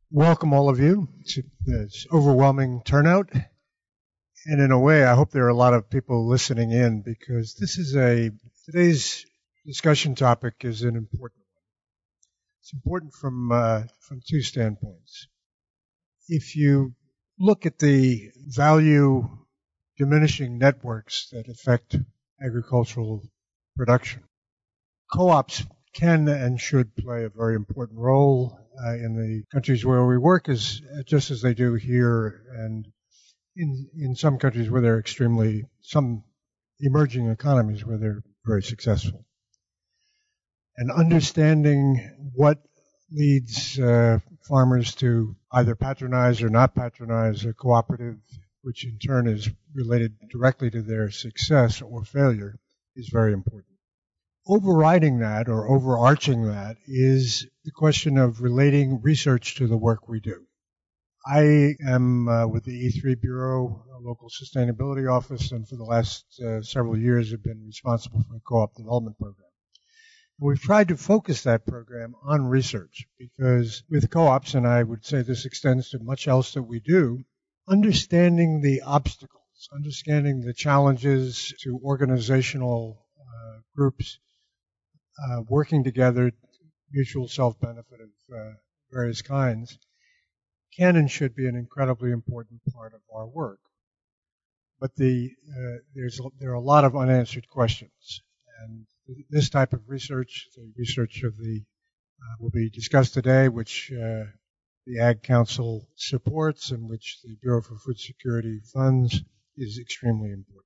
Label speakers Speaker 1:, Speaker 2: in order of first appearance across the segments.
Speaker 1: Welcome, all of you. It's overwhelming turnout. And in a way, I hope there are a lot of people listening in because today's discussion topic is an important one. It's important from two standpoints. If you look at the value diminishing networks that affect agricultural production, co-ops can and should play a very important role in the countries where we work, just as they do here, and in some countries where they're some emerging economies where they're very successful. And understanding what leads farmers to either patronize or not patronize a cooperative, which in turn is related directly to their success or failure, is very important. Overriding that or overarching that is the question of relating research to the work we do. I am with the E3 Bureau, a local sustainability office, and for the last several years have been responsible for the co-op development program. We've tried to focus that program on research because with co-ops, and I would say this extends to much else that we do, understanding the obstacles, understanding the challenges to organizational groups working together, mutual self-benefit of various kinds, can and should be an incredibly important part of our work. But there are a lot of unanswered questions. And this type of research, the research will be discussed today, which the Ag Council supports and which the Bureau for Food Security funds, is extremely important.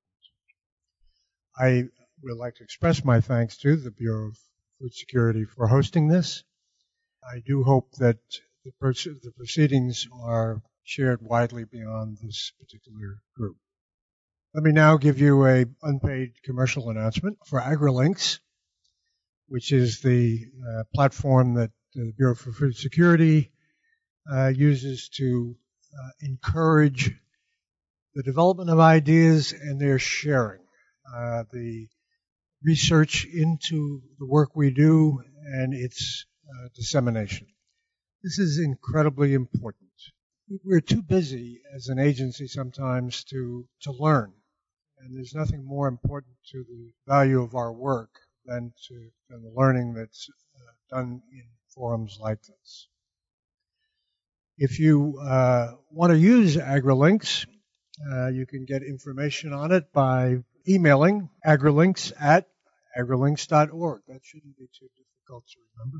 Speaker 1: I would like to express my thanks to the Bureau of Food Security for hosting this. I do hope that the proceedings are shared widely beyond this particular group. Let me now give you an unpaid commercial announcement for AgriLinks, which is the platform that the Bureau for Food Security uses to encourage the development of ideas and their sharing. The research into the work we do and its dissemination. This is incredibly important. We're too busy as an agency sometimes to learn, and there's nothing more important to the value of our work than the learning that's done in forums like this. If you want to use AgriLinks, you can get information on it by emailing agrilinks@agrilinks.org. That shouldn't be too difficult to remember.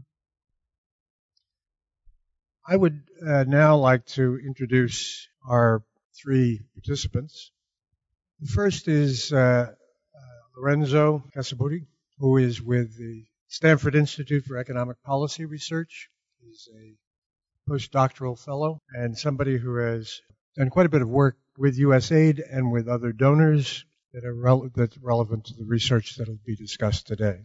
Speaker 1: I would now like to introduce our three participants. The first is Lorenzo Casabutti, who is with the Stanford Institute for Economic Policy Research. He's a postdoctoral fellow and somebody who has done quite a bit of work with USAID and with other donors that's relevant to the research that will be discussed today.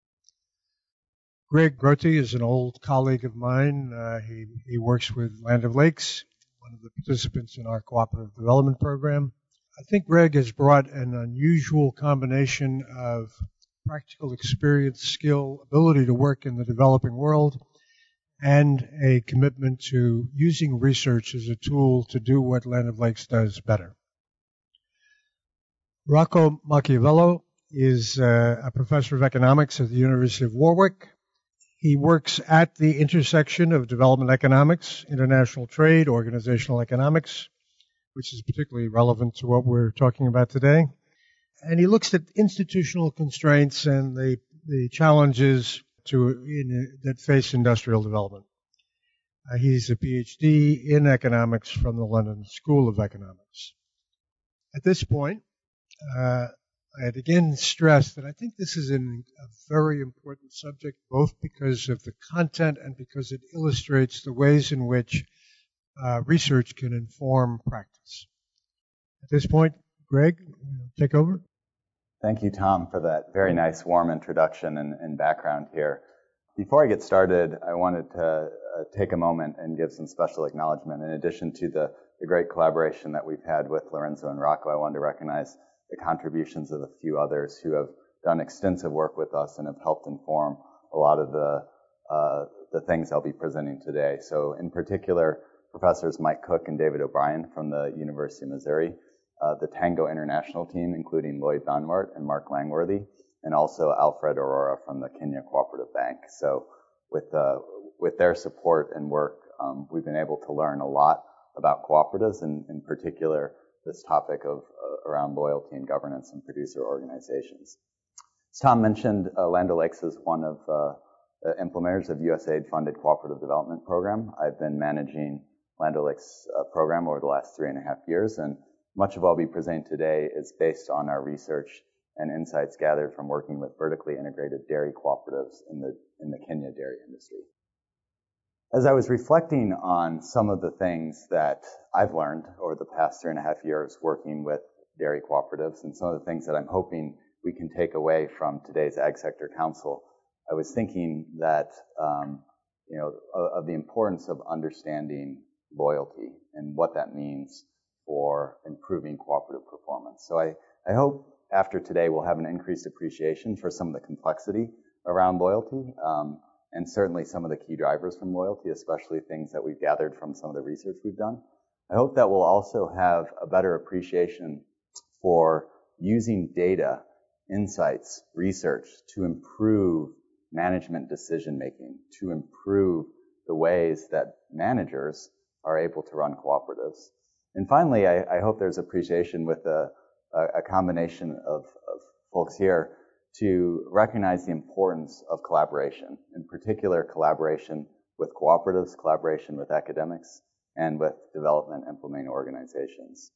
Speaker 1: Greg Grote is an old colleague of mine. He works with Land O'Lakes, one of the participants in our cooperative development program. I think Greg has brought an unusual combination of practical experience, skill, ability to work in the developing world, and a commitment to using research as a tool to do what Land O'Lakes does better. Rocco Macchiavello is a professor of economics at the University of Warwick. He works at the intersection of development economics, international trade, organizational economics, which is particularly relevant to what we're talking about today. And he looks at institutional constraints and the challenges that face industrial development. He's a PhD in economics from the London School of Economics. At this point, I'd again stress that I think this is a very important subject, both because of the content and because it illustrates the ways in which research can inform practice. At this point, Greg, take over.
Speaker 2: Thank you, Tom, for that very nice, warm introduction and background here. Before I get started, I wanted to take a moment and give some special acknowledgement. In addition to the great collaboration that we've had with Lorenzo and Rocco, I wanted to recognize the contributions of a few others who have done extensive work with us and have helped inform a lot of the things I'll be presenting today. So in particular, Professors Mike Cook and David O'Brien from the University of Missouri, the Tango International team, including Lloyd Van Wart and Mark Langworthy, and also Alfred Aurora from the Kenya Cooperative Bank. So with their support and work, we've been able to learn a lot about cooperatives, and in particular, this topic of around loyalty and governance in producer organizations. As Tom mentioned, Land O'Lakes is one of the implementers of USAID-funded cooperative development program. I've been managing Land O'Lakes program over the last 3.5 years, and much of what I'll be presenting today is based on our research and insights gathered from working with vertically integrated dairy cooperatives in the Kenya dairy industry. As I was reflecting on some of the things that I've learned over the past 3.5 years working with dairy cooperatives, and some of the things that I'm hoping we can take away from today's Ag Sector Council, I was thinking that of the importance of understanding loyalty and what that means for improving cooperative performance. So I hope after today we'll have an increased appreciation for some of the complexity around loyalty, and certainly some of the key drivers from loyalty, especially things that we've gathered from some of the research we've done. I hope that we'll also have a better appreciation for using data, insights, research to improve management decision-making, to improve the ways that managers are able to run cooperatives. And finally, I hope there's appreciation with a combination of folks here to recognize the importance of collaboration, in particular collaboration with cooperatives, collaboration with academics, and with development implementing organizations.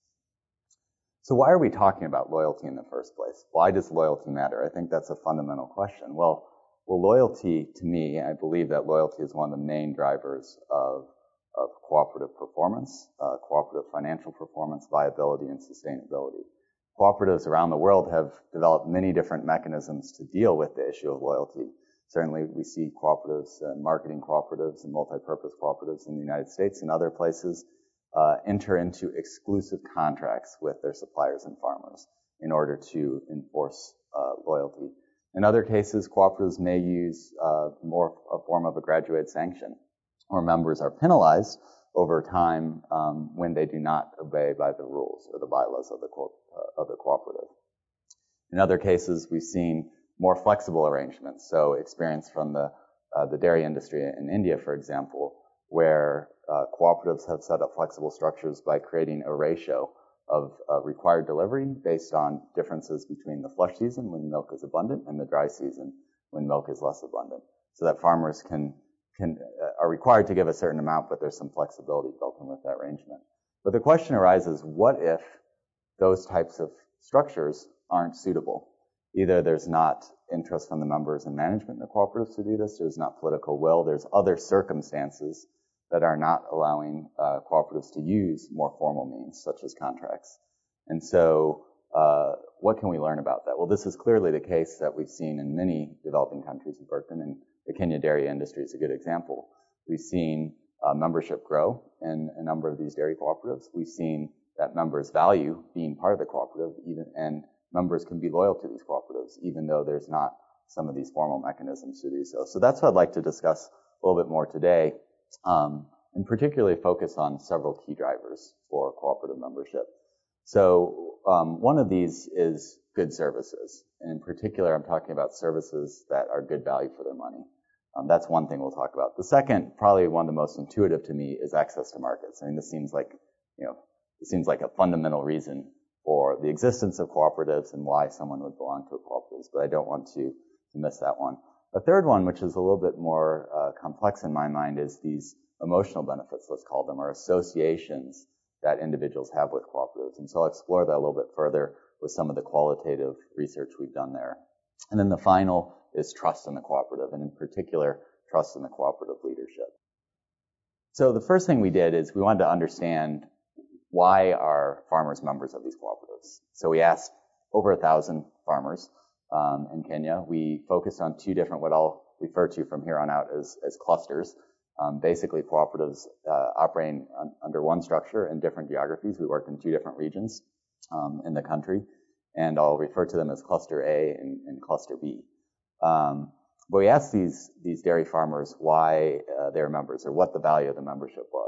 Speaker 2: So why are we talking about loyalty in the first place? Why does loyalty matter? I think that's a fundamental question. Well, loyalty, to me, I believe that loyalty is one of the main drivers of cooperative performance, cooperative financial performance, viability, and sustainability. Cooperatives around the world have developed many different mechanisms to deal with the issue of loyalty. Certainly, we see cooperatives, marketing cooperatives, and multi-purpose cooperatives in the United States and other places enter into exclusive contracts with their suppliers and farmers in order to enforce loyalty. In other cases, cooperatives may use a form of a graduated sanction, where members are penalized over time when they do not obey by the rules or the bylaws of the cooperative. In other cases, we've seen more flexible arrangements. So experience from the dairy industry in India, for example, where cooperatives have set up flexible structures by creating a ratio of required delivery based on differences between the flush season when milk is abundant and the dry season when milk is less abundant, so that farmers are required to give a certain amount, but there's some flexibility built in with that arrangement. But the question arises, what if those types of structures aren't suitable? Either there's not interest from the members and management in the cooperatives to do this, there's not political will, there's other circumstances that are not allowing cooperatives to use more formal means, such as contracts. And so what can we learn about that? Well, this is clearly the case that we've seen in many developing countries we've worked in, and the Kenya dairy industry is a good example. We've seen membership grow in a number of these dairy cooperatives. We've seen that members value being part of the cooperative, and members can be loyal to these cooperatives, even though there's not some of these formal mechanisms to do so. So that's what I'd like to discuss a little bit more today, and particularly focus on several key drivers for cooperative membership. So one of these is good services. And in particular, I'm talking about services that are good value for their money. That's one thing we'll talk about. The second, probably one of the most intuitive to me, is access to markets. I mean, this seems like a fundamental reason for the existence of cooperatives and why someone would belong to a cooperative, but I don't want to miss that one. The third one, which is a little bit more complex in my mind, is these emotional benefits, let's call them, or associations that individuals have with cooperatives. And so I'll explore that a little bit further with some of the qualitative research we've done there. And then the final is trust in the cooperative, and in particular, trust in the cooperative leadership. So the first thing we did is we wanted to understand, why are farmers members of these cooperatives? So we asked over 1,000 farmers in Kenya. We focused on two different, what I'll refer to from here on out as clusters. Basically, cooperatives operating under one structure in different geographies. We worked in two different regions in the country, and I'll refer to them as Cluster A and Cluster B. But we asked these dairy farmers why they're members, or what the value of the membership was.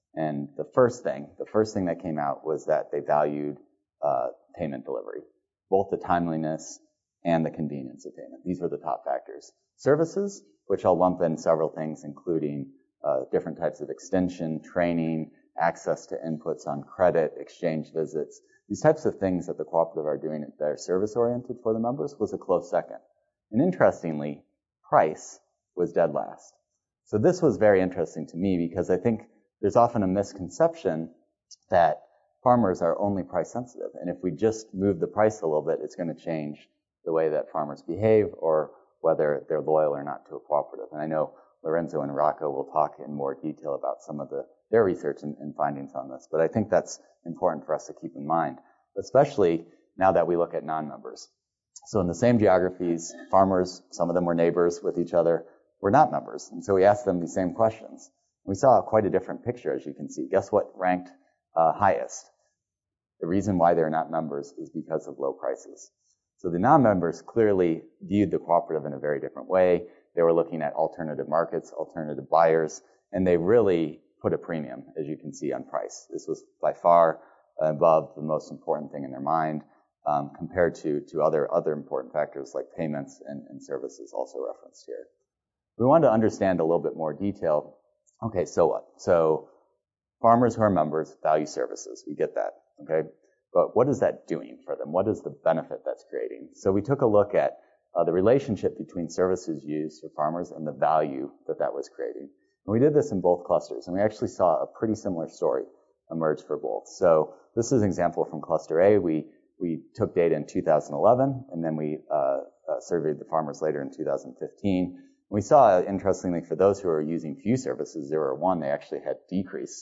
Speaker 2: And the first thing that came out was that they valued payment delivery, both the timeliness and the convenience of payment. These were the top factors. Services, which I'll lump in several things, including different types of extension, training, access to inputs on credit, exchange visits. These types of things that the cooperative are doing that are service-oriented for the members was a close second. And interestingly, price was dead last. So this was very interesting to me because I think there's often a misconception that farmers are only price sensitive. And if we just move the price a little bit, it's going to change the way that farmers behave or whether they're loyal or not to a cooperative. And I know Lorenzo and Rocco will talk in more detail about some of their research and findings on this. But I think that's important for us to keep in mind, especially now that we look at non-members. So in the same geographies, farmers, some of them were neighbors with each other, were not members. And so we asked them these same questions. We saw quite a different picture, as you can see. Guess what ranked highest? The reason why they're not members is because of low prices. So the non-members clearly viewed the cooperative in a very different way. They were looking at alternative markets, alternative buyers, and they really put a premium, as you can see, on price. This was by far above the most important thing in their mind, compared to other important factors like payments and services also referenced here. We wanted to understand a little bit more detail. Okay, so what? So farmers who are members value services. We get that, okay? But what is that doing for them? What is the benefit that's creating? So we took a look at the relationship between services used for farmers and the value that was creating. And we did this in both clusters, and we actually saw a pretty similar story emerge for both. So this is an example from cluster A. We took data in 2011, and then we surveyed the farmers later in 2015. And we saw, interestingly, for those who are using few services, 0 or 1, they actually had decrease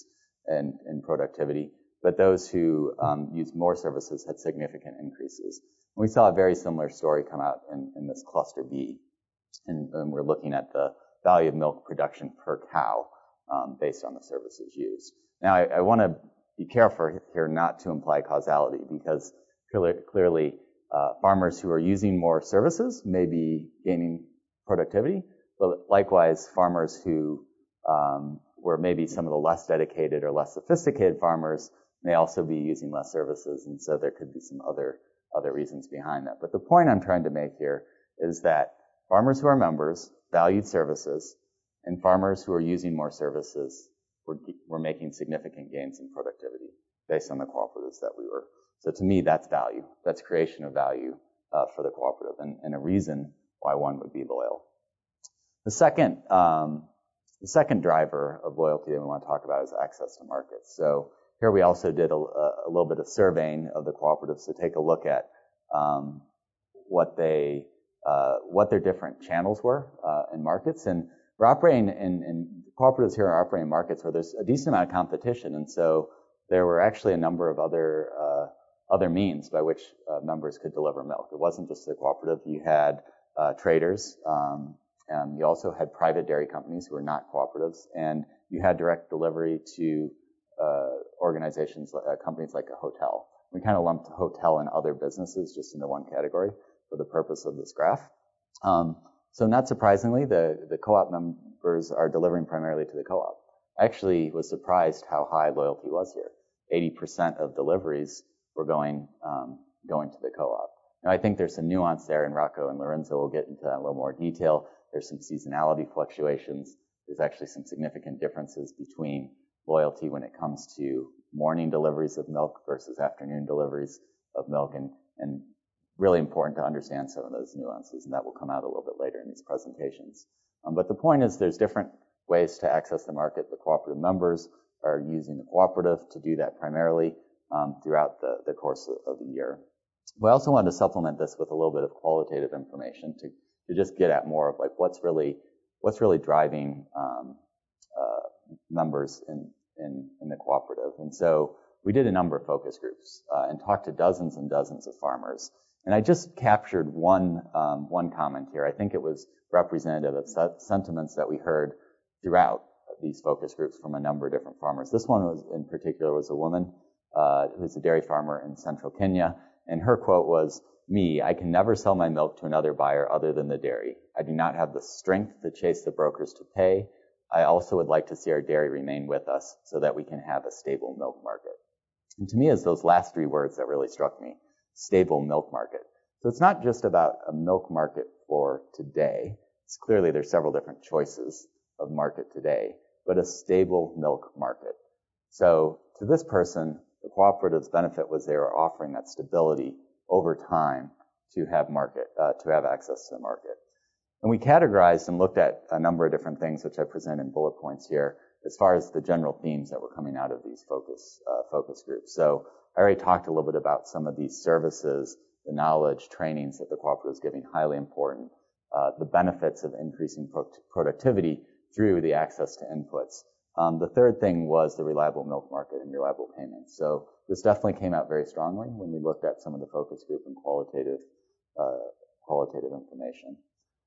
Speaker 2: in productivity. But those who used more services had significant increases. And we saw a very similar story come out in this cluster B. And we're looking at the value of milk production per cow based on the services used. Now, I want to be careful here not to imply causality because clearly farmers who are using more services may be gaining productivity, but likewise farmers who were maybe some of the less dedicated or less sophisticated farmers may also be using less services, and so there could be some other reasons behind that. But the point I'm trying to make here is that farmers who are members valued services, and farmers who are using more services were making significant gains in productivity based on the cooperatives that we were. So to me, that's value. That's creation of value for the cooperative, and a reason why one would be loyal. The second driver of loyalty that we want to talk about is access to markets. So here we also did a little bit of surveying of the cooperatives to take a look at what their different channels were in markets. And we're operating in cooperatives here are operating in markets where there's a decent amount of competition, and so there were actually a number of other means by which members could deliver milk. It wasn't just the cooperative. You had traders, and you also had private dairy companies who were not cooperatives, and you had direct delivery to organizations, companies like a hotel. We kind of lumped hotel and other businesses just into one category for the purpose of this graph. So not surprisingly, the co-op members are delivering primarily to the co-op. I actually was surprised how high loyalty was here. 80% of deliveries were going to the co-op. Now, I think there's some nuance there, and Rocco and Lorenzo will get into that in a little more detail. There's some seasonality fluctuations. There's actually some significant differences between loyalty when it comes to morning deliveries of milk versus afternoon deliveries of milk, and really important to understand some of those nuances, and that will come out a little bit later in these presentations. But the point is there's different ways to access the market. The cooperative members are using the cooperative to do that primarily throughout the course of the year. We also wanted to supplement this with a little bit of qualitative information to just get at more of like what's really driving members in the cooperative. And so we did a number of focus groups and talked to dozens and dozens of farmers. And I just captured one comment here. I think it was representative of sentiments that we heard throughout these focus groups from a number of different farmers. This one was, in particular, was a woman who's a dairy farmer in central Kenya, and her quote was, "Me, I can never sell my milk to another buyer other than the dairy. I do not have the strength to chase the brokers to pay. I also would like to see our dairy remain with us so that we can have a stable milk market. And to me, it's those last three words that really struck me: stable milk market. So it's not just about a milk market for today. It's clearly there's several different choices of market today, but a stable milk market. So to this person, the cooperative's benefit was they were offering that stability over time to have access to the market. And we categorized and looked at a number of different things, which I present in bullet points here, as far as the general themes that were coming out of these focus groups. So I already talked a little bit about some of these services, the knowledge, trainings that the cooperative is giving, highly important, the benefits of increasing productivity through the access to inputs. The third thing was the reliable milk market and reliable payments. So this definitely came out very strongly when we looked at some of the focus group and qualitative information.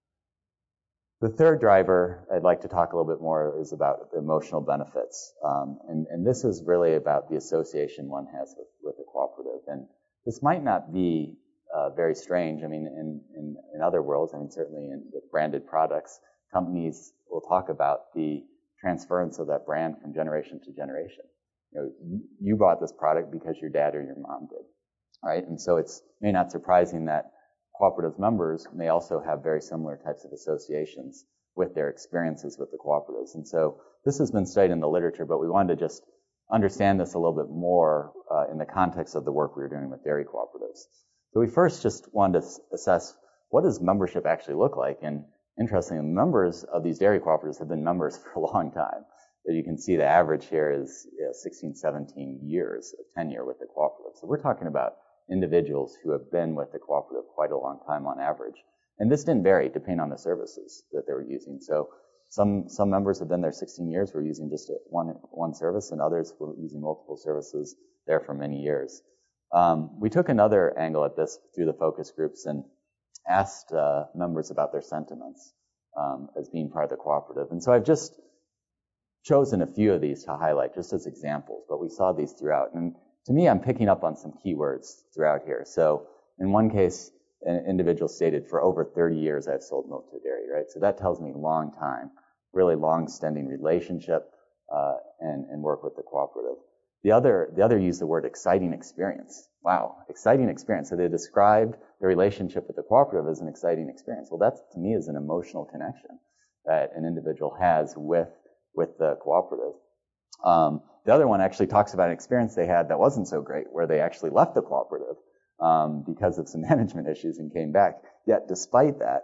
Speaker 2: The third driver I'd like to talk a little bit more is about the emotional benefits. And this is really about the association one has with a cooperative. And this might not be very strange. I mean, in other worlds, I mean, certainly with branded products, companies will talk about the transference of that brand from generation to generation. You bought this product because your dad or your mom did, right? And so it's may not surprising that cooperative members may also have very similar types of associations with their experiences with the cooperatives. And so this has been studied in the literature, but we wanted to just understand this a little bit more in the context of the work we were doing with dairy cooperatives. So we first just wanted to assess, what does membership actually look like? And interestingly, members of these dairy cooperatives have been members for a long time. As you can see, the average here is 16, 17 years of tenure with the cooperative. So we're talking about individuals who have been with the cooperative quite a long time on average. And this didn't vary depending on the services that they were using. So some members have been there 16 years, were using just one service, and others were using multiple services there for many years. We took another angle at this through the focus groups and asked members about their sentiments as being part of the cooperative. And so I've just chosen a few of these to highlight just as examples, but we saw these throughout. And to me, I'm picking up on some keywords throughout here. So in one case, an individual stated, for over 30 years, I've sold milk to dairy, right? So that tells me long time, really long-standing relationship and work with the cooperative. The other used the word exciting experience. Wow, exciting experience. So they described the relationship with the cooperative as an exciting experience. Well, that to me is an emotional connection that an individual has with the cooperative. The other one actually talks about an experience they had that wasn't so great, where they actually left the cooperative because of some management issues and came back. Yet, despite that,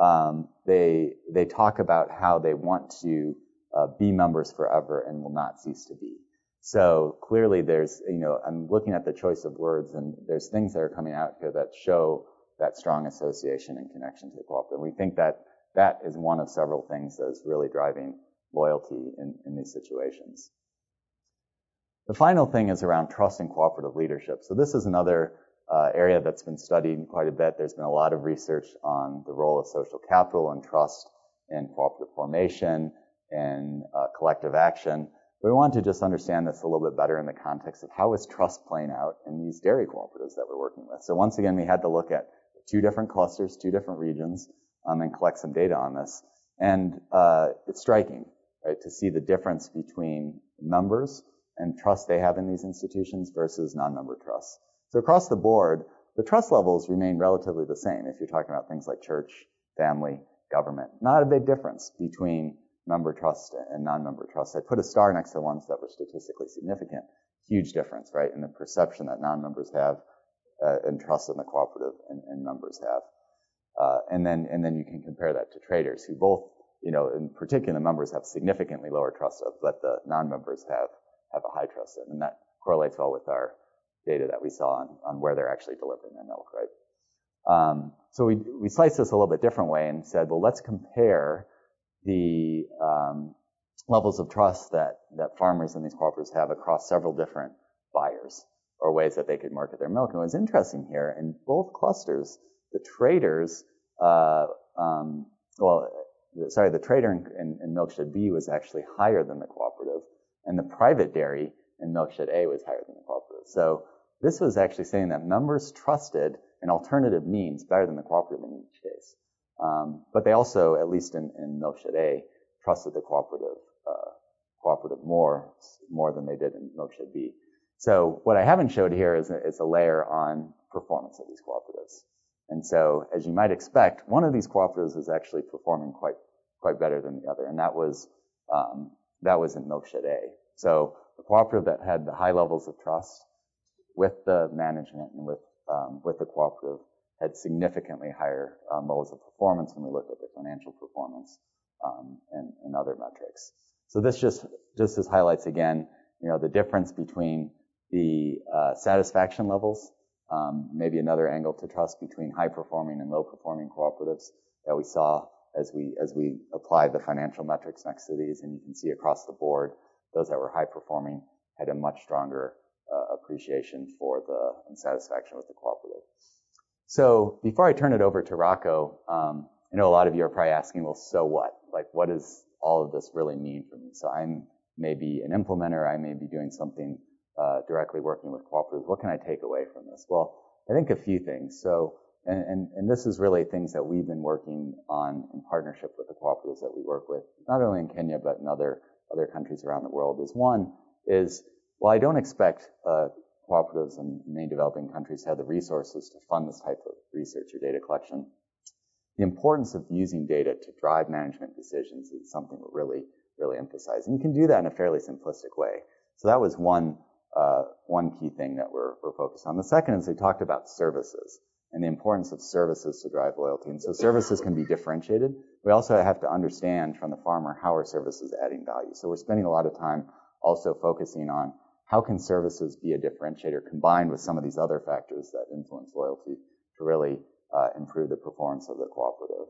Speaker 2: they talk about how they want to be members forever and will not cease to be. So clearly, there's I'm looking at the choice of words, and there's things that are coming out here that show that strong association and connection to the cooperative. We think that that is one of several things that is really driving loyalty in these situations. The final thing is around trust and cooperative leadership. So this is another area that's been studied quite a bit. There's been a lot of research on the role of social capital and trust in cooperative formation and collective action. But we want to just understand this a little bit better in the context of how is trust playing out in these dairy cooperatives that we're working with. So once again, we had to look at two different clusters, two different regions, and collect some data on this. And it's striking, right, to see the difference between members and trust they have in these institutions versus non-member trust. So across the board, the trust levels remain relatively the same if you're talking about things like church, family, government. Not a big difference between member trust and non-member trust. I put a star next to the ones that were statistically significant. Huge difference, right, in the perception that non-members have and trust in the cooperative and members have. And then you can compare that to traders who both, in particular, the members have significantly lower trust of, but the non-members have a high trust in. And that correlates well with our data that we saw on where they're actually delivering their milk, right? So we sliced this a little bit different way and said, well, let's compare the levels of trust that farmers in these cooperatives have across several different buyers or ways that they could market their milk. And what's interesting here, in both clusters, the traders, the trader in Milkshed B was actually higher than the cooperative, and the private dairy in Milkshed A was higher than the cooperative. So this was actually saying that members trusted an alternative means better than the cooperative in each case. But they also, at least in Milkshed A, trusted the cooperative more than they did in Milkshake B. So what I haven't showed here is a layer on performance of these cooperatives. And so, as you might expect, one of these cooperatives is actually performing quite better than the other, and that was in Milkshake A. So the cooperative that had the high levels of trust with the management and with the cooperative had significantly higher levels of performance when we looked at the financial performance and other metrics. So this just highlights again, the difference between the satisfaction levels, maybe another angle to trust between high-performing and low-performing cooperatives that we saw as we applied the financial metrics next to these. And you can see across the board, those that were high-performing had a much stronger appreciation for and satisfaction with the cooperative. So before I turn it over to Rocco, I know a lot of you are probably asking, well, so what? Like, what does all of this really mean for me? So I'm maybe an implementer. I may be doing something directly working with cooperatives. What can I take away from this? Well, I think a few things. So, and this is really things that we've been working on in partnership with the cooperatives that we work with, not only in Kenya, but in other countries around the world. One is, well, I don't expect cooperatives in many developing countries to have the resources to fund this type of research or data collection. The importance of using data to drive management decisions is something we're really, really emphasizing. You can do that in a fairly simplistic way. So that was one key thing that we're focused on. The second is we talked about services and the importance of services to drive loyalty. And so services can be differentiated. We also have to understand from the farmer how are services adding value. So we're spending a lot of time also focusing on how can services be a differentiator combined with some of these other factors that influence loyalty to really improve the performance of the cooperative.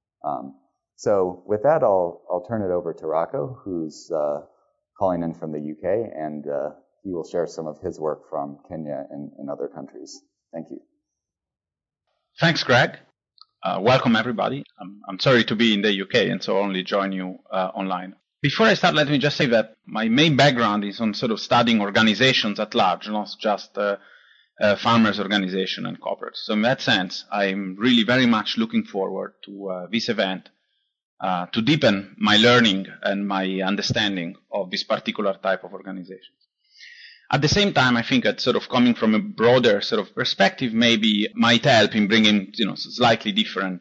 Speaker 2: So with that, I'll turn it over to Rocco, who's calling in from the UK, and he will share some of his work from Kenya and other countries. Thank you.
Speaker 3: Thanks, Greg. Welcome, everybody. I'm sorry to be in the UK and so only join you online. Before I start, let me just say that my main background is on sort of studying organizations at large, not just farmers' organization and cooperatives. So in that sense, I'm really very much looking forward to this event to deepen my learning and my understanding of this particular type of organizations. At the same time, I think that sort of coming from a broader sort of perspective maybe might help in bringing, slightly different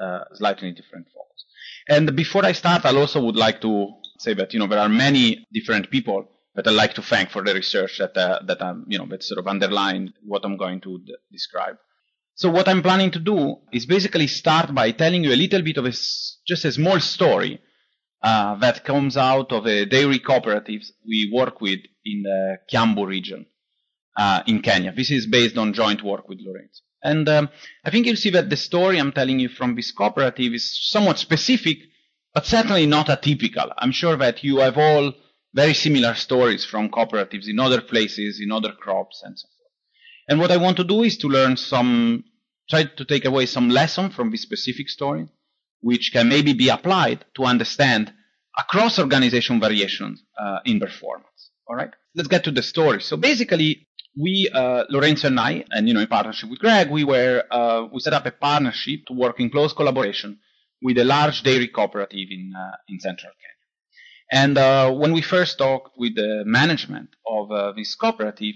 Speaker 3: focus. And before I start, I also would like to say that, there are many different people that I'd like to thank for the research that sort of underline what I'm going to describe. So what I'm planning to do is basically start by telling you a little bit of just a small story that comes out of a dairy cooperative we work with in the Kiambu region in Kenya. This is based on joint work with Lorenzo. And I think you'll see that the story I'm telling you from this cooperative is somewhat specific, but certainly not atypical. I'm sure that you have all very similar stories from cooperatives in other places, in other crops, and so forth. And what I want to do is to try to take away some lesson from this specific story, which can maybe be applied to understand across organization variations in performance. All right? Let's get to the story. So basically, we, Lorenzo and I, and in partnership with Greg, we set up a partnership to work in close collaboration with a large dairy cooperative in central Kenya. And when we first talked with the management of this cooperative,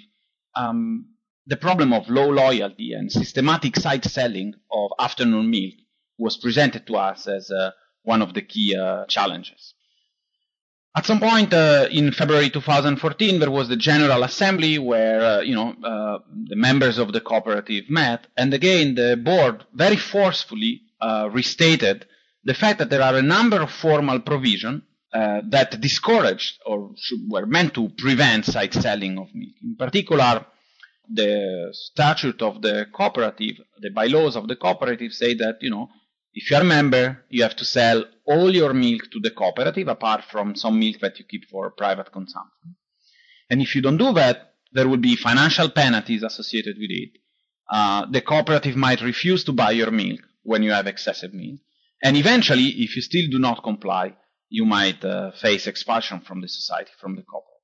Speaker 3: the problem of low loyalty and systematic side selling of afternoon milk was presented to us as one of the key challenges. At some point in February 2014, there was the General Assembly where the members of the cooperative met, and again the board very forcefully restated the fact that there are a number of formal provisions that discouraged or were meant to prevent side selling of milk. In particular, the statute of the cooperative, the bylaws of the cooperative say that, if you are a member, you have to sell all your milk to the cooperative, apart from some milk that you keep for private consumption. And if you don't do that, there will be financial penalties associated with it. The cooperative might refuse to buy your milk when you have excessive milk. And eventually, if you still do not comply, you might face expulsion from the society, from the cooperative.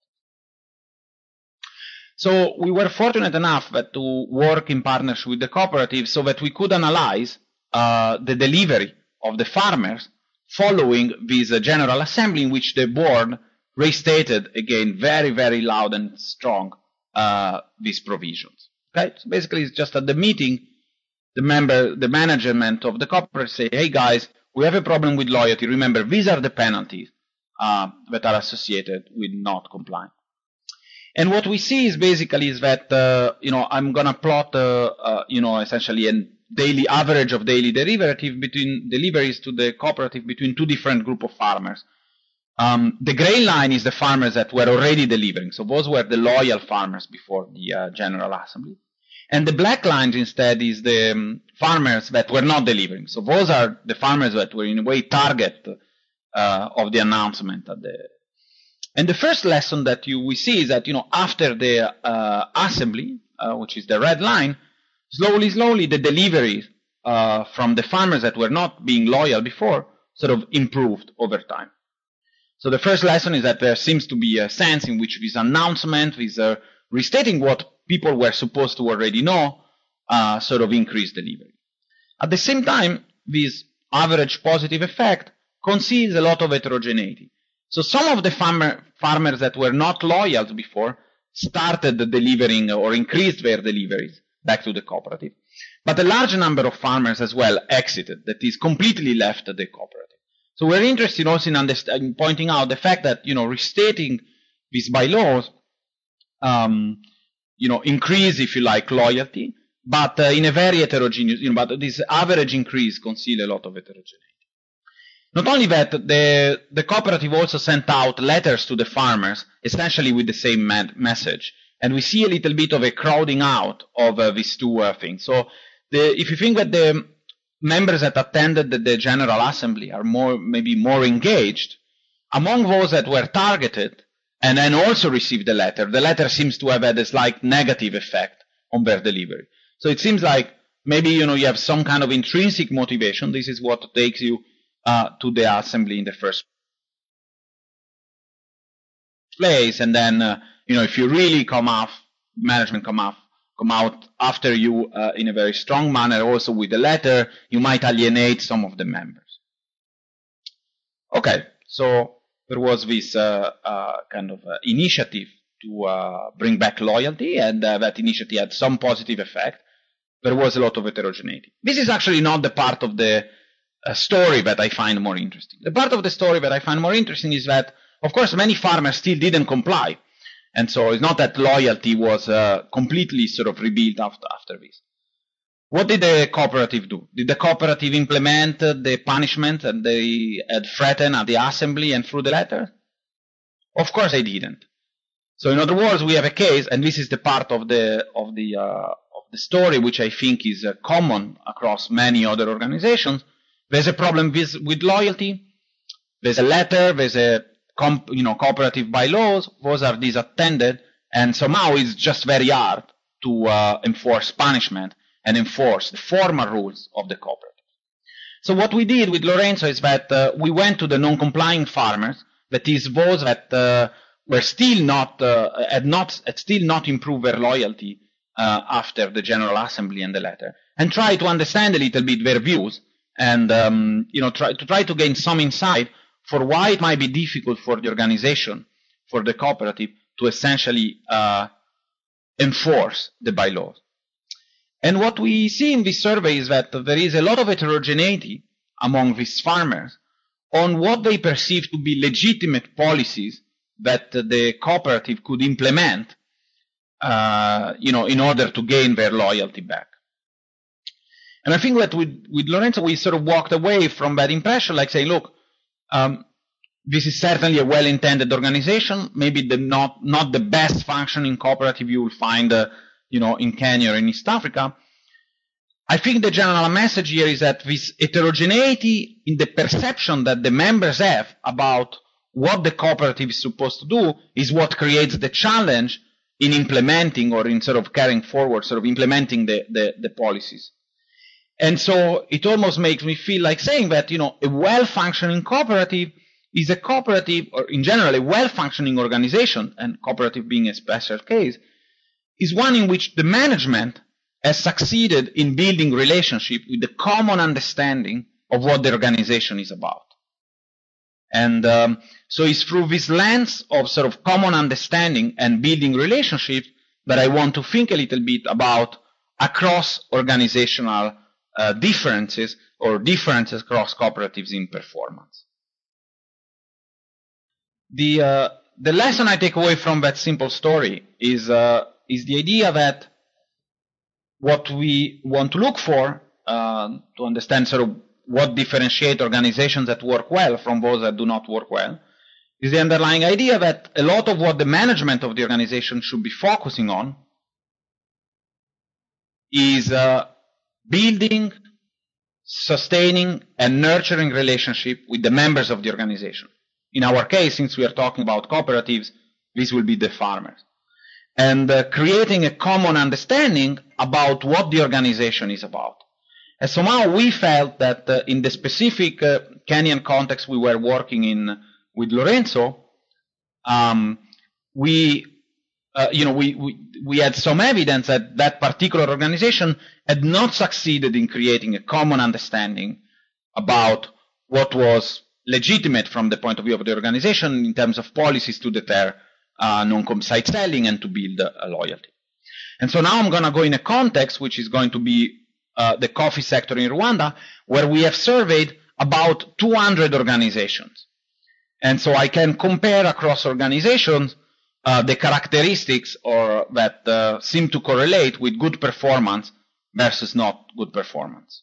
Speaker 3: So we were fortunate enough to work in partnership with the cooperative so that we could analyze the delivery of the farmers following this General Assembly in which the board restated again very, very loud and strong these provisions. Okay? So basically it's just at the meeting, the management of the cooperative say, hey guys, we have a problem with loyalty. Remember, these are the penalties that are associated with not complying. And what we see is basically is that, I'm going to plot, essentially a daily average of daily deliveries to the cooperative between two different groups of farmers. The gray line is the farmers that were already delivering. So those were the loyal farmers before the General Assembly. And the black line instead is the farmers that were not delivering. So those are the farmers that were in a way target of the announcement. And the first lesson that we see is that, after the assembly, which is the red line, slowly the deliveries from the farmers that were not being loyal before sort of improved over time. So the first lesson is that there seems to be a sense in which this announcement, this restating what people were supposed to already know, sort of increased delivery. At the same time, this average positive effect conceals a lot of heterogeneity. So some of the farmers that were not loyal before started delivering or increased their deliveries back to the cooperative. But a large number of farmers as well exited, that is, completely left the cooperative. So we're interested also in pointing out the fact that, restating these bylaws, increase, if you like, loyalty, but in a very heterogeneous, but this average increase conceals a lot of heterogeneity. Not only that, the cooperative also sent out letters to the farmers, essentially with the same message. And we see a little bit of a crowding out of these two things. So if you think that the members that attended the General Assembly are maybe more engaged, among those that were targeted and then also received the letter seems to have had a slight negative effect on their delivery. So it seems like maybe, you have some kind of intrinsic motivation. This is what takes you to the assembly in the first place. And then, if you really management come out after you in a very strong manner, also with the letter, you might alienate some of the members. Okay, so there was this kind of initiative to bring back loyalty, and that initiative had some positive effect. There was a lot of heterogeneity. This is actually not the part of the story that I find more interesting. The part of the story that I find more interesting is that, of course, many farmers still didn't comply. And so it's not that loyalty was completely sort of rebuilt after this. What did the cooperative do? Did the cooperative implement the punishment that they had threatened at the assembly and through the letter? Of course they didn't. So in other words, we have a case, and this is the part of the story which I think is common across many other organizations. There's a problem with loyalty. There's a letter. There's a cooperative bylaws. Those are disattended, and somehow it's just very hard to enforce punishment and enforce the formal rules of the cooperative. So what we did with Lorenzo is that we went to the non-complying farmers, that is those that were still had still not improved their loyalty after the General Assembly and the letter, and try to understand a little bit their views, and try to gain some insight for why it might be difficult for the organization, for the cooperative, to essentially enforce the bylaws. And what we see in this survey is that there is a lot of heterogeneity among these farmers on what they perceive to be legitimate policies that the cooperative could implement, in order to gain their loyalty back. And I think that with Lorenzo, we sort of walked away from that impression, like saying, look, this is certainly a well-intended organization, maybe not the best functioning cooperative you will find, in Kenya or in East Africa. I think the general message here is that this heterogeneity in the perception that the members have about what the cooperative is supposed to do is what creates the challenge in implementing, or in sort of carrying forward, sort of implementing the policies. And so it almost makes me feel like saying that, a well-functioning cooperative is a cooperative, or in general, a well-functioning organization, and cooperative being a special case, is one in which the management has succeeded in building relationship with the common understanding of what the organization is about. And so it's through this lens of sort of common understanding and building relationships that I want to think a little bit about across organizational differences or differences across cooperatives in performance. The lesson I take away from that simple story is the idea that what we want to look for to understand sort of what differentiate organizations that work well from those that do not work well is the underlying idea that a lot of what the management of the organization should be focusing on is building, sustaining, and nurturing relationship with the members of the organization. In our case, since we are talking about cooperatives, this will be the farmers. And creating a common understanding about what the organization is about. And somehow we felt that in the specific Kenyan context we were working in with Lorenzo, we had some evidence that that particular organization had not succeeded in creating a common understanding about what was legitimate from the point of view of the organization in terms of policies to deter non-compete selling and to build loyalty. And so now I'm going to go in a context which is going to be the coffee sector in Rwanda, where we have surveyed about 200 organizations. And so I can compare across organizations the characteristics that seem to correlate with good performance versus not good performance.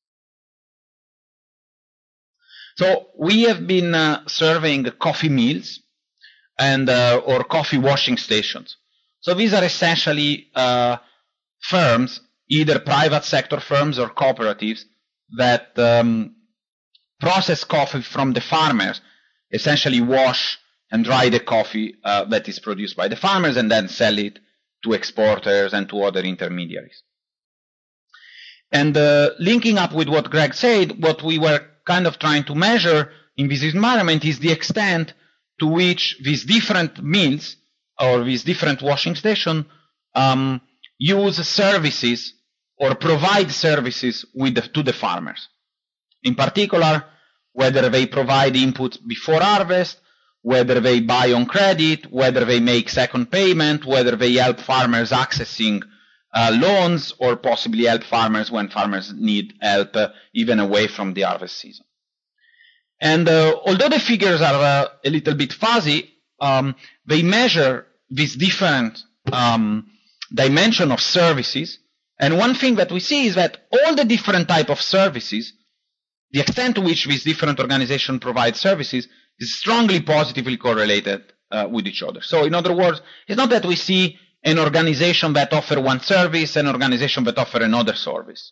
Speaker 3: So we have been surveying coffee mills and or coffee washing stations. So these are essentially firms, either private sector firms or cooperatives, that process coffee from the farmers, essentially wash and dry the coffee that is produced by the farmers and then sell it to exporters and to other intermediaries. And linking up with what Greg said, what we were kind of trying to measure in this environment is the extent to which these different mills or these different washing stations use services or provide services to the farmers. In particular, whether they provide inputs before harvest, whether they buy on credit, whether they make second payment, whether they help farmers accessing loans, or possibly help farmers when farmers need help even away from the harvest season. And although the figures are a little bit fuzzy, they measure these different dimension of services. And one thing that we see is that all the different type of services, the extent to which these different organizations provide services, is strongly positively correlated with each other. So in other words, it's not that we see an organization that offers one service, an organization that offers another service.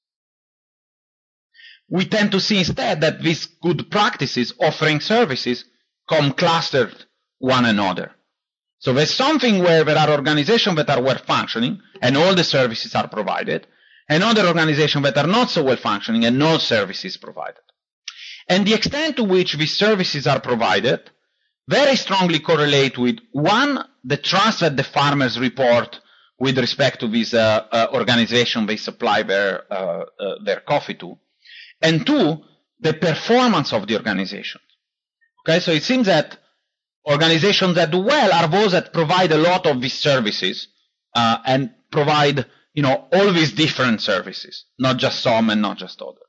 Speaker 3: We tend to see instead that these good practices offering services come clustered one another. So there's something where there are organizations that are well functioning and all the services are provided, and other organizations that are not so well functioning and no services provided. And the extent to which these services are provided very strongly correlate with, one, the trust that the farmers report with respect to this organization they supply their coffee to, and two, the performance of the organization. Okay, so it seems that organizations that do well are those that provide a lot of these services and provide, all these different services, not just some and not just others.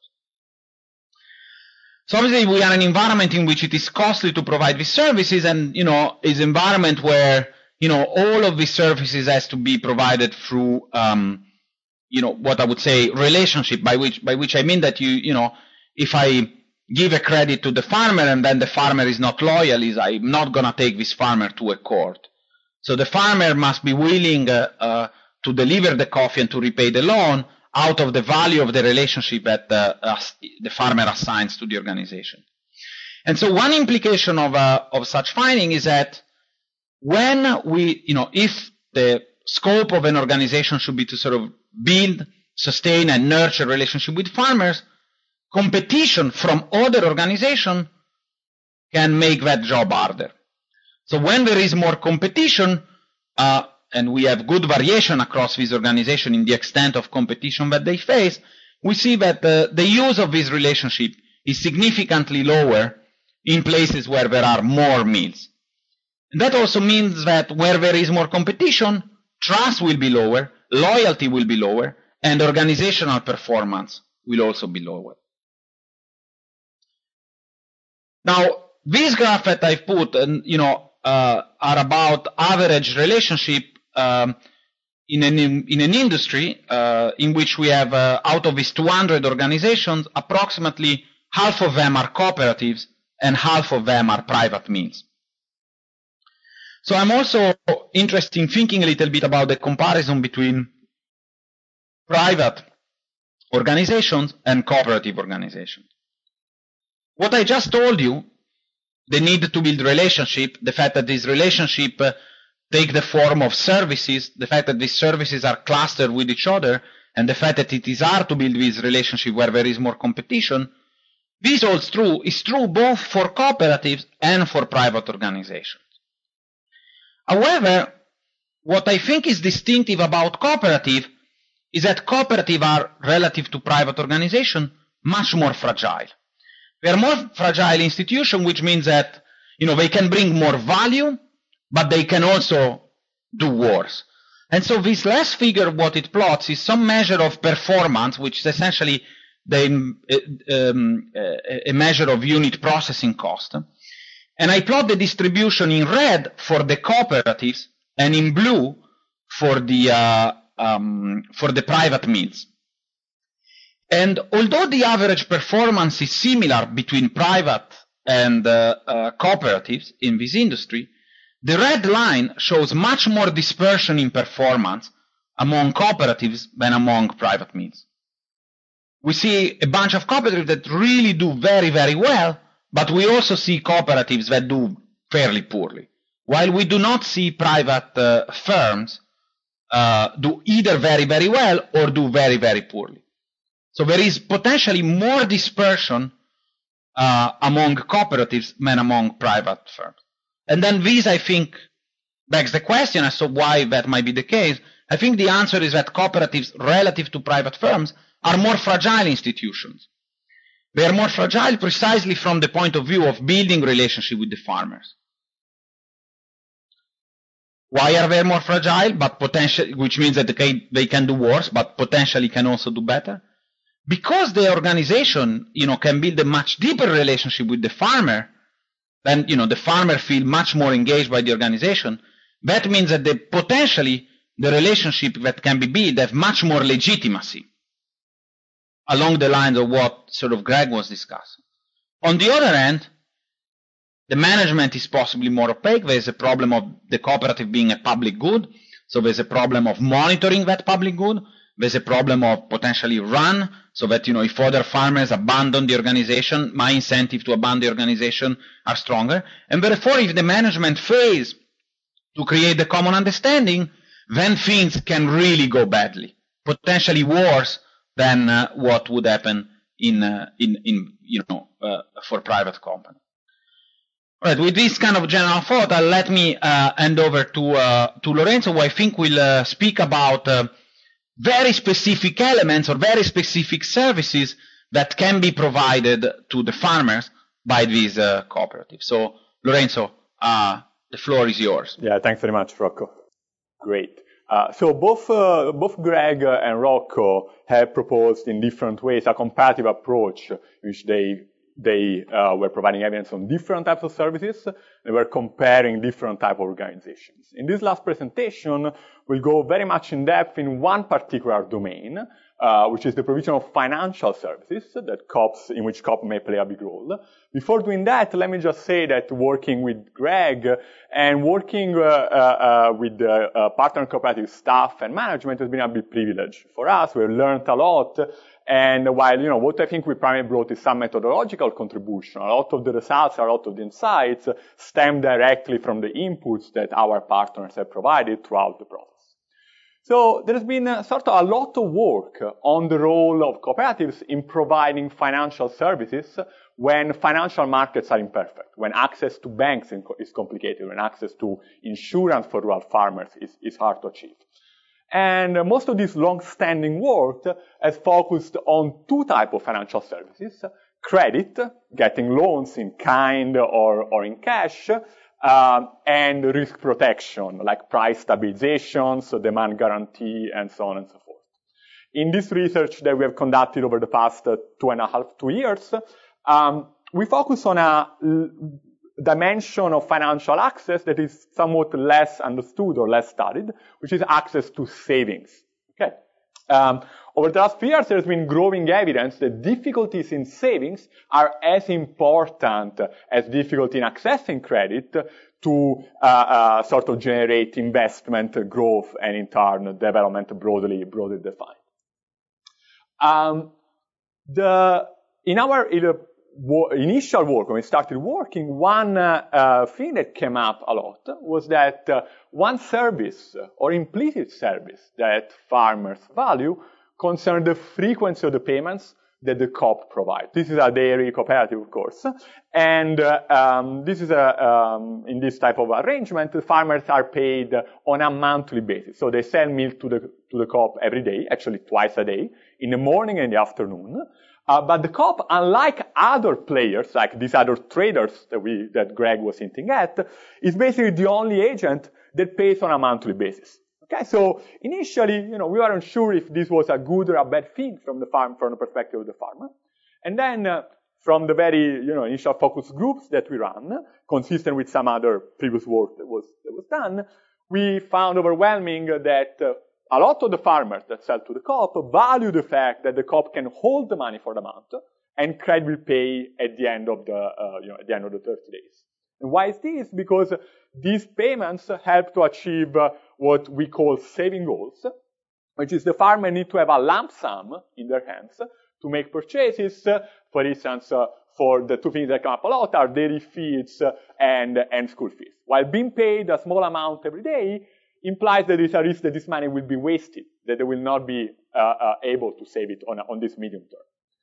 Speaker 3: So obviously we are in an environment in which it is costly to provide these services, and is an environment where all of these services has to be provided through what I would say relationship, by which I mean that if I give a credit to the farmer and then the farmer is not loyal, I'm not gonna take this farmer to a court. So the farmer must be willing to deliver the coffee and to repay the loan out of the value of the relationship that the farmer assigns to the organization. And so one implication of such finding is that when if the scope of an organization should be to sort of build, sustain, and nurture relationship with farmers, competition from other organizations can make that job harder. So when there is more competition, and we have good variation across these organizations in the extent of competition that they face, we see that the use of this relationship is significantly lower in places where there are more meals. And that also means that where there is more competition, trust will be lower, loyalty will be lower, and organizational performance will also be lower. Now, this graph that I've put, are about average relationship in an industry in which we have, out of these 200 organizations, approximately half of them are cooperatives and half of them are private means. So I'm also interested in thinking a little bit about the comparison between private organizations and cooperative organizations. What I just told you, the need to build relationship, the fact that this relationship take the form of services, the fact that these services are clustered with each other, and the fact that it is hard to build this relationship where there is more competition, this holds true, is true both for cooperatives and for private organizations. However, what I think is distinctive about cooperative is that cooperative are, relative to private organization, much more fragile. They are more fragile institution, which means that, they can bring more value, but they can also do worse. And so this last figure, what it plots is some measure of performance, which is essentially a measure of unit processing cost. And I plot the distribution in red for the cooperatives and in blue for the private means. And although the average performance is similar between private and cooperatives in this industry, the red line shows much more dispersion in performance among cooperatives than among private means. We see a bunch of cooperatives that really do very, very well, but we also see cooperatives that do fairly poorly. While we do not see private firms do either very, very well or do very, very poorly. So there is potentially more dispersion among cooperatives than among private firms. And then this, I think, begs the question as to why that might be the case. I think the answer is that cooperatives, relative to private firms, are more fragile institutions. They are more fragile precisely from the point of view of building relationship with the farmers. Why are they more fragile, but potentially, which means that they can do worse, but potentially can also do better? Because the organization, can build a much deeper relationship with the farmer, then, the farmer feel much more engaged by the organization. That means that potentially the relationship that can be built have much more legitimacy, along the lines of what sort of Greg was discussing. On the other hand, the management is possibly more opaque. There's a problem of the cooperative being a public good. So there's a problem of monitoring that public good. There's a problem of potentially run, so that, if other farmers abandon the organization, my incentive to abandon the organization are stronger. And therefore, if the management fails to create the common understanding, then things can really go badly, potentially worse than what would happen for private company. All right, with this kind of general thought, let me hand over to Lorenzo, who I think will speak about very specific elements or very specific services that can be provided to the farmers by these cooperatives. So, Lorenzo, the floor is yours.
Speaker 4: Yeah, thanks very much, Rocco. Great. So both Greg and Rocco have proposed in different ways a comparative approach, which they were providing evidence on different types of services. They were comparing different types of organizations. In this last presentation, we'll go very much in depth in one particular domain, which is the provision of financial services in which COP may play a big role. Before doing that, let me just say that working with Greg and working with partner cooperative staff and management has been a big privilege for us. We've learned a lot. And while, what I think we primarily brought is some methodological contribution, a lot of the results, a lot of the insights stem directly from the inputs that our partners have provided throughout the process. So there has been sort of a lot of work on the role of cooperatives in providing financial services when financial markets are imperfect, when access to banks is complicated, when access to insurance for rural farmers is hard to achieve. And most of this long-standing work has focused on two types of financial services: credit, getting loans in kind or in cash, and risk protection, like price stabilization, so demand guarantee, and so on and so forth. In this research that we have conducted over the past 2 years, we focus on a dimension of financial access that is somewhat less understood or less studied, which is access to savings. Okay. Over the last few years, there's been growing evidence that difficulties in savings are as important as difficulty in accessing credit to sort of generate investment growth and in turn development broadly defined. In our initial work, when we started working, one thing that came up a lot was that one service or implicit service that farmers value concerned the frequency of the payments that the COP provides. This is a dairy cooperative, of course, and this is in this type of arrangement, the farmers are paid on a monthly basis. So they sell milk to the COP every day, actually twice a day, in the morning and the afternoon. But the COP, unlike other players, like these other traders that Greg was hinting at, is basically the only agent that pays on a monthly basis. Okay, so initially, we weren't sure if this was a good or a bad thing from the perspective of the farmer. And then, from the very, initial focus groups that we ran, consistent with some other previous work that was done, we found overwhelming that a lot of the farmers that sell to the COP value the fact that the COP can hold the money for the month and credit will pay at the end of the 30 days. And why is this? Because these payments help to achieve what we call saving goals, which is the farmer need to have a lump sum in their hands to make purchases. For instance, for the two things that come up a lot are dairy feeds and school fees. While being paid a small amount every day implies that there is a risk that this money will be wasted, that they will not be able to save it on this medium term.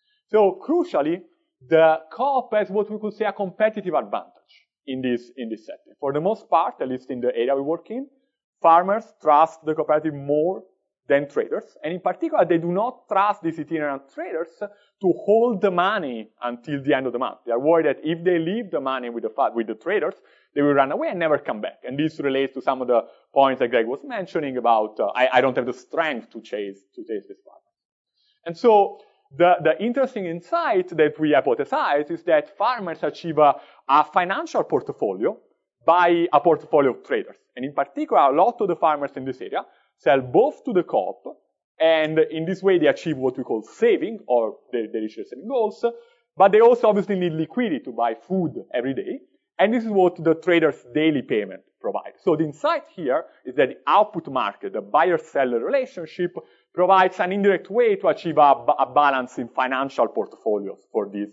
Speaker 4: So crucially, the COP has what we could say a competitive advantage in this setting. For the most part, at least in the area we work in, farmers trust the cooperative more than traders, and in particular, they do not trust these itinerant traders to hold the money until the end of the month. They are worried that if they leave the money with the traders, they will run away and never come back. And this relates to some of the points that Greg was mentioning about I don't have the strength to chase this farmer. And so the interesting insight that we hypothesize is that farmers achieve a financial portfolio by a portfolio of traders. And in particular, a lot of the farmers in this area sell both to the COP, and in this way they achieve what we call saving, or they reach their saving goals, but they also obviously need liquidity to buy food every day, and this is what the trader's daily payment provides. So the insight here is that the output market, the buyer-seller relationship, provides an indirect way to achieve a balance in financial portfolios for these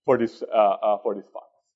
Speaker 4: farmers.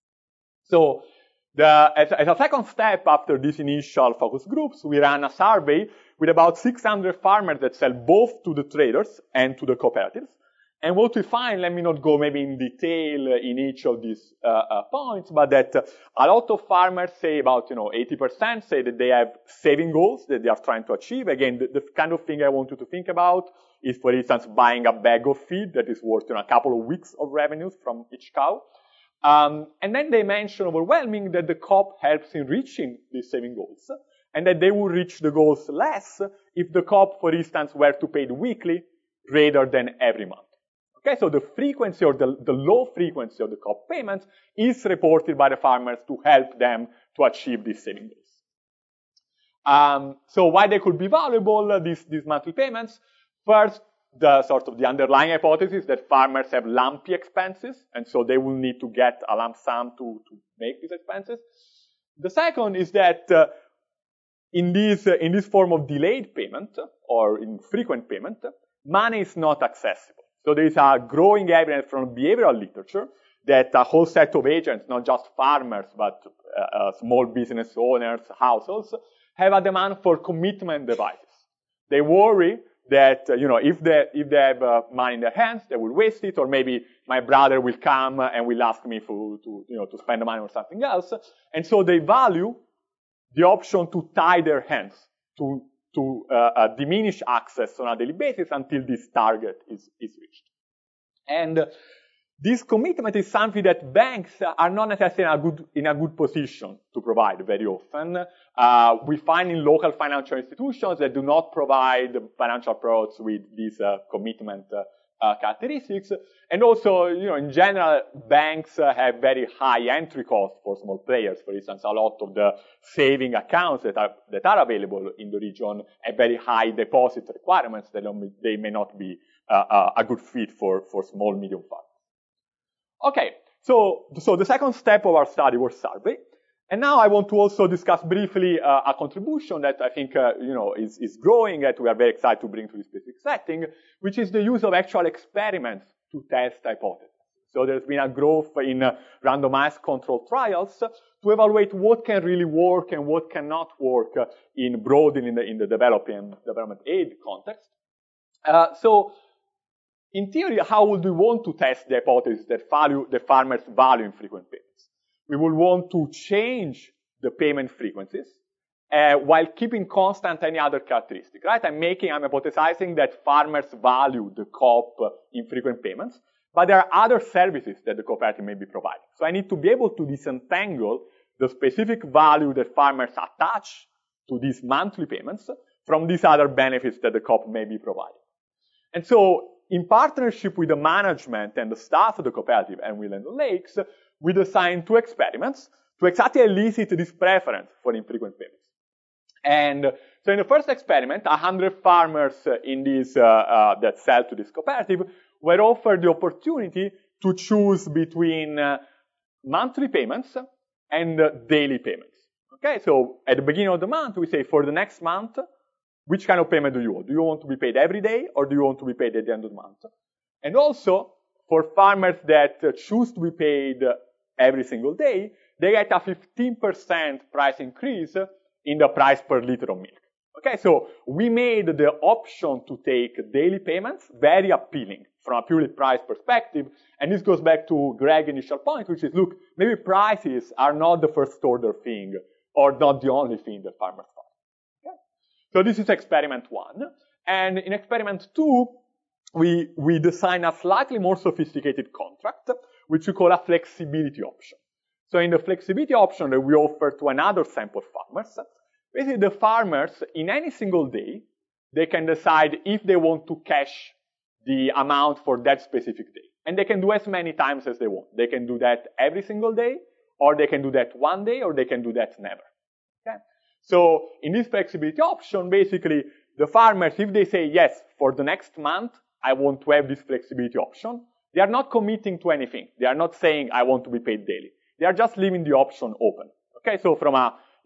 Speaker 4: So as a second step after these initial focus groups, we ran a survey with about 600 farmers that sell both to the traders and to the cooperatives. And what we find, let me not go maybe in detail in each of these points, but that a lot of farmers say about 80% say that they have saving goals that they are trying to achieve. Again, the kind of thing I want you to think about is, for instance, buying a bag of feed that is worth a couple of weeks of revenues from each cow. And then they mention overwhelming that the COP helps in reaching these saving goals, and that they will reach the goals less if the COP, for instance, were to pay weekly rather than every month. Okay, so the frequency or the low frequency of the COP payments is reported by the farmers to help them to achieve these saving goals. So why they could be valuable, these monthly payments? First, the underlying hypothesis that farmers have lumpy expenses, and so they will need to get a lump sum to make these expenses. The second is that in this form of delayed payment or infrequent payment, money is not accessible. So there is a growing evidence from behavioral literature that a whole set of agents, not just farmers, but small business owners, households, have a demand for commitment devices. They worry that, if they have money in their hands, they will waste it, or maybe my brother will come and will ask me to spend the money on something else. And so they value the option to tie their hands, to diminish access on a daily basis until this target is reached. And This commitment is something that banks are not necessarily in a good position to provide very often. We find in local financial institutions that do not provide financial products with these commitment characteristics. And also, in general, banks have very high entry costs for small players. For instance, a lot of the saving accounts that are available in the region have very high deposit requirements that they may not be a good fit for small, medium farmers. Okay, so the second step of our study was survey. And now I want to also discuss briefly a contribution that I think is growing, that we are very excited to bring to this specific setting, which is the use of actual experiments to test hypotheses. So there's been a growth in randomized controlled trials to evaluate what can really work and what cannot work broadly in the development aid context. So in theory, how would we want to test the hypothesis that farmers value infrequent payments? We will want to change the payment frequencies while keeping constant any other characteristic, right? I'm hypothesizing that farmers value the COP infrequent payments, but there are other services that the cooperative may be providing. So I need to be able to disentangle the specific value that farmers attach to these monthly payments from these other benefits that the COP may be providing. And so, in partnership with the management and the staff of the cooperative and with Land O'Lakes, we designed 2 experiments to exactly elicit this preference for infrequent payments. And so in the first experiment, 100 farmers that sell to this cooperative were offered the opportunity to choose between monthly payments and daily payments. Okay, so at the beginning of the month, we say for the next month, which kind of payment do you want? Do you want to be paid every day, or do you want to be paid at the end of the month? And also, for farmers that choose to be paid every single day, they get a 15% price increase in the price per liter of milk. Okay, so we made the option to take daily payments very appealing from a purely price perspective. And this goes back to Greg's initial point, which is, look, maybe prices are not the first order thing, or not the only thing that farmers follow. So this is experiment 1. And in experiment 2, we design a slightly more sophisticated contract, which we call a flexibility option. So in the flexibility option that we offer to another sample of farmers, basically the farmers, in any single day, they can decide if they want to cash the amount for that specific day. And they can do as many times as they want. They can do that every single day, or they can do that one day, or they can do that never. Okay? So in this flexibility option, basically, the farmers, if they say, yes, for the next month, I want to have this flexibility option, they are not committing to anything. They are not saying, I want to be paid daily. They are just leaving the option open. Okay, so from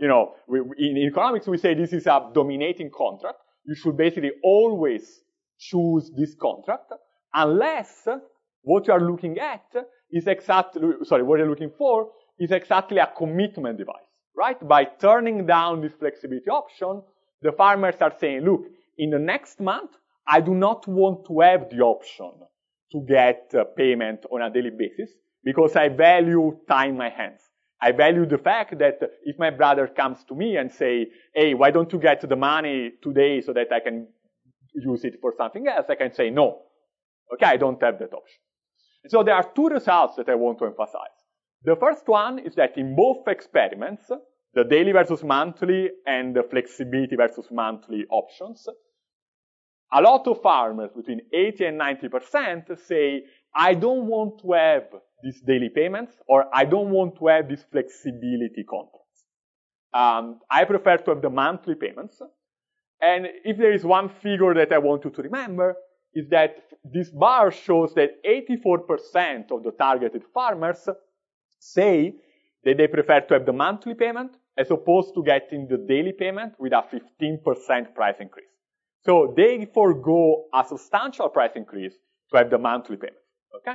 Speaker 4: in economics, we say this is a dominating contract. You should basically always choose this contract unless what you are looking at is what you're looking for is exactly a commitment device. Right? By turning down this flexibility option, the farmers are saying, look, in the next month, I do not want to have the option to get payment on a daily basis because I value time in my hands. I value the fact that if my brother comes to me and say, hey, why don't you get the money today so that I can use it for something else, I can say no. Okay, I don't have that option. So there are 2 results that I want to emphasize. The first one is that in both experiments, the daily versus monthly and the flexibility versus monthly options, a lot of farmers, between 80 and 90%, say, I don't want to have these daily payments, or I don't want to have these flexibility contracts. I prefer to have the monthly payments. And if there is one figure that I want you to remember, is that this bar shows that 84% of the targeted farmers say that they prefer to have the monthly payment as opposed to getting the daily payment with a 15% price increase. So they forego a substantial price increase to have the monthly payment. Okay?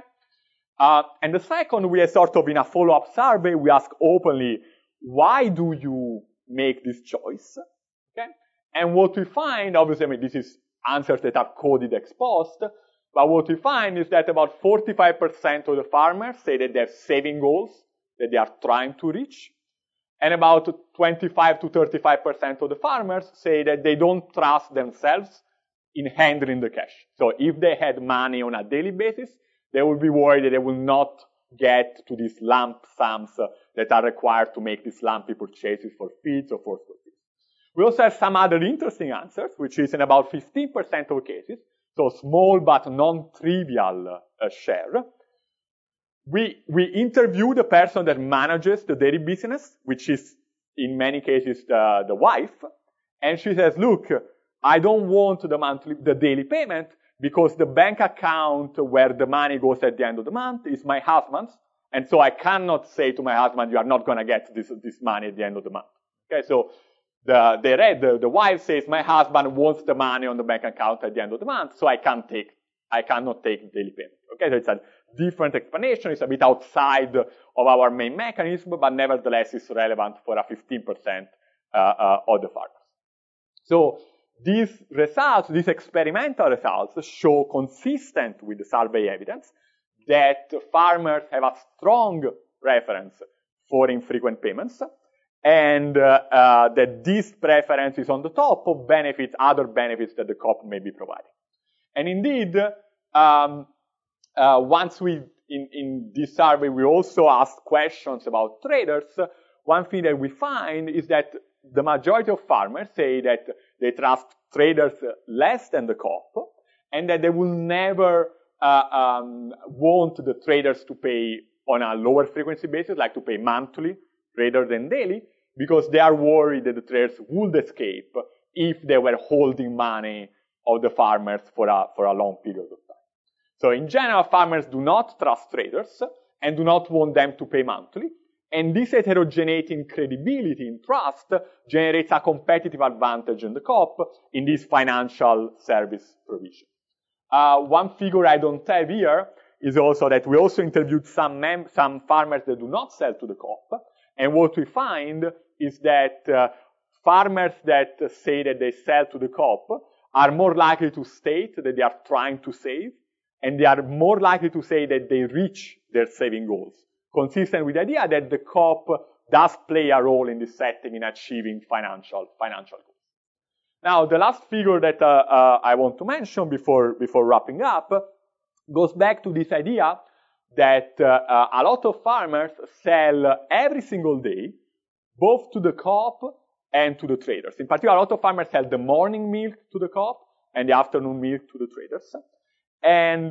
Speaker 4: And the second, we are sort of in a follow-up survey, we ask openly, why do you make this choice? Okay? And what we find, obviously, this is answers that are coded ex post, but what we find is that about 45% of the farmers say that they have saving goals that they are trying to reach. And about 25 to 35% of the farmers say that they don't trust themselves in handling the cash. So if they had money on a daily basis, they will be worried that they will not get to these lump sums that are required to make these lumpy purchases for feeds or for school fees. We also have some other interesting answers, which is in about 15% of cases, so small but non-trivial share. We interview the person that manages the dairy business, which is in many cases the wife, and she says, look, I don't want the daily payment because the bank account where the money goes at the end of the month is my husband's, and so I cannot say to my husband, you are not going to get this money at the end of the month. Okay, so the wife says, my husband wants the money on the bank account at the end of the month, so I cannot take daily payment. Okay, so it's a different explanation. It's a bit outside of our main mechanism, but nevertheless it's relevant for a 15% of the farmers. So these results, these experimental results, show consistent with the survey evidence that farmers have a strong preference for infrequent payments, and that this preference is on the top of other benefits that the COP may be providing. And indeed, once in this survey, we also asked questions about traders. One thing that we find is that the majority of farmers say that they trust traders less than the COP, and that they will never want the traders to pay on a lower frequency basis, like to pay monthly rather than daily, because they are worried that the traders would escape if they were holding money of the farmers for a long period of time. So in general, farmers do not trust traders and do not want them to pay monthly. And this heterogeneity in credibility, in trust, generates a competitive advantage in the COP in this financial service provision. One figure I don't have here is also that we also interviewed some farmers that do not sell to the COP. And what we find is that farmers that say that they sell to the COP are more likely to state that they are trying to save, and they are more likely to say that they reach their saving goals, consistent with the idea that the COP does play a role in this setting in achieving financial goals. Now, the last figure that I want to mention before wrapping up goes back to this idea that a lot of farmers sell every single day, both to the COP and to the traders. In particular, a lot of farmers sell the morning milk to the COP and the afternoon milk to the traders. And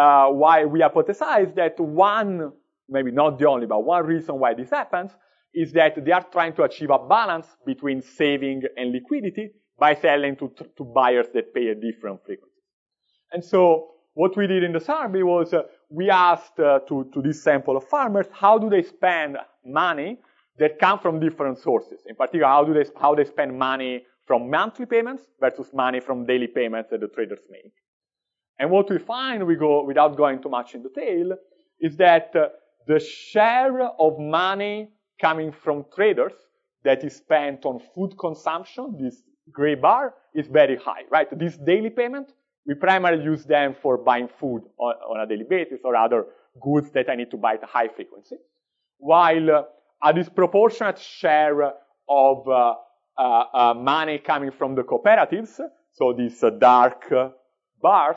Speaker 4: why we hypothesize that one, maybe not the only, but one reason why this happens is that they are trying to achieve a balance between saving and liquidity by selling to buyers that pay a different frequency. And so what we did in the survey was we asked to this sample of farmers, how do they spend money that come from different sources? In particular, how they spend money from monthly payments versus money from daily payments that the traders make. And what we find, without going too much in detail, is that the share of money coming from traders that is spent on food consumption, this gray bar, is very high, right? This daily payment, we primarily use them for buying food on a daily basis or other goods that I need to buy at a high frequency. While a disproportionate share of money coming from the cooperatives, so these dark bars,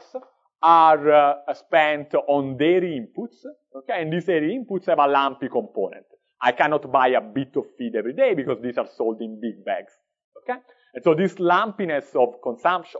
Speaker 4: are spent on dairy inputs, okay? And these dairy inputs have a lumpy component. I cannot buy a bit of feed every day because these are sold in big bags, okay? And so this lumpiness of consumption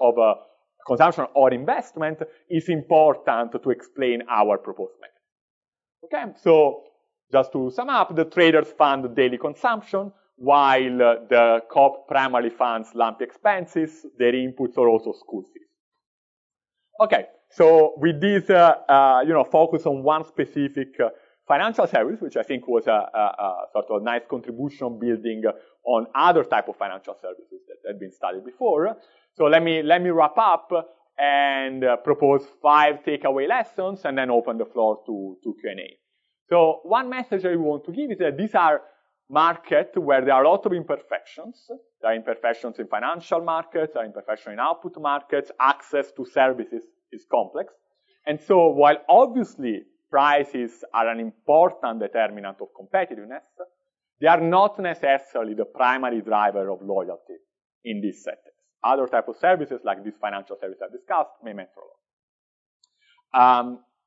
Speaker 4: or investment is important to explain our proposed mechanism. Okay, so just to sum up, the traders fund daily consumption, while the COP primarily funds lumpy expenses, their inputs, or also school fees. Okay, so with this, focus on one specific financial service, which I think was a sort of nice contribution building on other type of financial services that had been studied before. So let me wrap up and propose 5 takeaway lessons and then open the floor to Q&A. So one message I want to give is that these are markets where there are a lot of imperfections. There are imperfections in financial markets, there are imperfections in output markets, access to services is complex. And so while obviously prices are an important determinant of competitiveness, they are not necessarily the primary driver of loyalty in these settings. Other types of services, like this financial service I discussed, may matter a lot.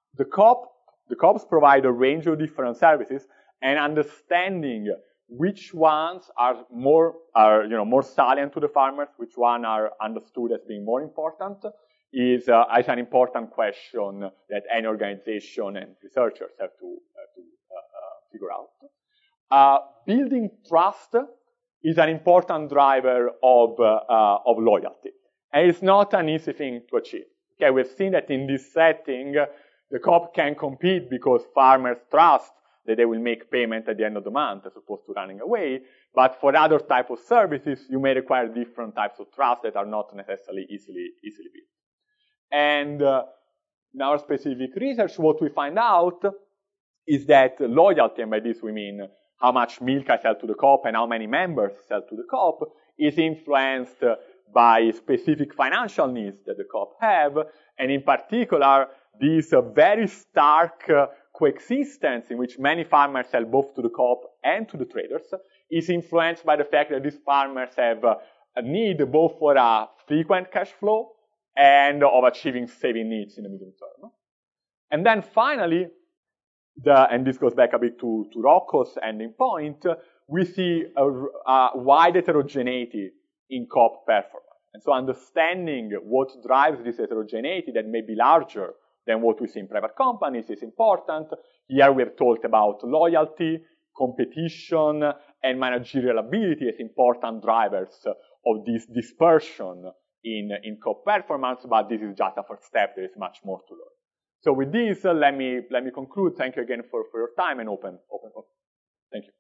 Speaker 4: the co-ops provide a range of different services, and understanding which ones are more salient to the farmers, which one are understood as being more important, is an important question that any organization and researchers have to figure out. Building trust is an important driver of loyalty, and it's not an easy thing to achieve. Okay, we've seen that in this setting, the co-op can compete because farmers trust that they will make payment at the end of the month as opposed to running away. But for other type of services, you may require different types of trust that are not necessarily easily built. And in our specific research, what we find out is that loyalty, and by this we mean how much milk I sell to the co-op and how many members sell to the co-op, is influenced by specific financial needs that the co-op have, and in particular, this very stark coexistence in which many farmers sell both to the co-op and to the traders is influenced by the fact that these farmers have a need both for a frequent cash flow and of achieving saving needs in the medium term. And then finally, and this goes back a bit to Rocco's ending point, we see a wide heterogeneity in co-op performance. And so understanding what drives this heterogeneity that may be larger than what we see in private companies is important. Here we have talked about loyalty, competition, and managerial ability as important drivers of this dispersion in co-op performance, but this is just a first step. There is much more to learn. So with this, let me conclude. Thank you again for your time and open. Thank you.